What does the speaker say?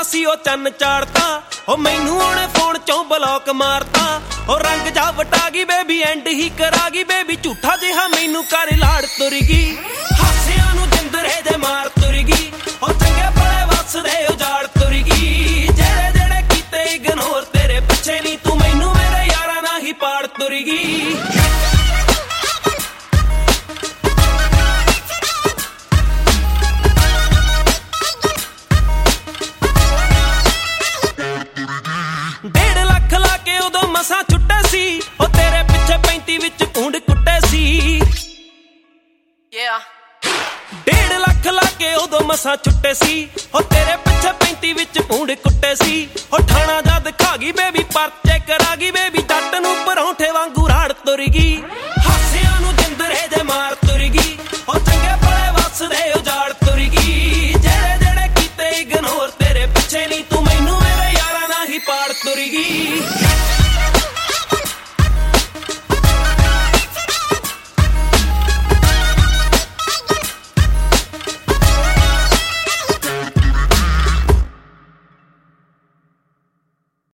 ਸੀ ਉਹ ਚੰਨ ਚਾੜਤਾ ਉਹ ਮੈਨੂੰ ਉਹਨੇ ਫੋਨ ਚੋਂ ਬਲੌਕ ਮਾਰਤਾ ਉਹ ਰੰਗ ਜਾ ਵਟਾ ਗਈ ਬੇਬੀ ਐਂਡ ਹੀ ਕਰਾ ਗਈ ਬੇਬੀ ਝੂਠਾ ਜਿਹਾ ਮੈਨੂੰ ਕਰ ਲਾੜ ਤੁਰ ਗਈ ਹਾਸਿਆਂ ਨੂੰ ਜਿੰਦਰੇ ਦੇ ਮਾਰ ਤੁਰ ਗਈ ਉਹ ਚੰਗੇ ਭਲੇ ਵਸਦੇ ਉਜਾੜ ਤੁਰ ਗਈ ਜਿਹੜੇ ਜਿਹੜੇ ਕੀਤੇ ਇਗਨੋਰ ਤੇਰੇ ਪਿੱਛੇ ਨਹੀਂ ਤੂੰ ਮੈਨੂੰ ਮੇਰੇ ਯਾਰਾਂ ਨਾਲ ਹੀ ਪਾੜ ਤੁਰ ਗਈ ਮਸਾਂ ਛੁੱਟੇ ਸੀ ਉਹ ਤੇਰੇ ਪਿੱਛੇ 35 ਵਿੱਚ ਕੁੰਡ ਕੁੱਟੇ ਸੀ 1.5 ਲੱਖ ਲਾ ਕੇ ਉਦੋਂ ਮਸਾਂ ਛੁੱਟੇ ਸੀ ਉਹ ਤੇਰੇ ਪਿੱਛੇ 35 ਵਿੱਚ ਕੁੰਡ ਕੁੱਟੇ ਸੀ ਉਹ ਠਾਣਾ ਜਦ ਖਾ ਗਈ ਬੇਬੀ ਪਰਚੇ ਕਰਾ ਗਈ ਬੇਬੀ ਜੱਟ ਨੂੰ ਪਰੌਂਠੇ ਵਾਂਗੂ ਰਾੜ ਤੁਰ ਗਈ ਹਾਸਿਆਂ ਨੂੰ ਜਿੰਦਰੇ ਦੇ ਮਾਰ ਤੁਰ ਗਈ ਉਹ ਚੰਗੇ ਭਲੇ ਵਸਦੇ ਉਜਾੜ ਤੁਰ ਗਈ ਜਿਹੜੇ ਜਿਹੜੇ ਕੀਤੇ ਇਗਨੋਰ ਤੇਰੇ ਪਿੱਛੇ ਨਹੀਂ ਤੂੰ ਮੈਨੂੰ ਮੇਰੇ ਯਾਰਾਂ ਨਾਲ ਹੀ ਪਾੜ ਤੁਰ ਗਈ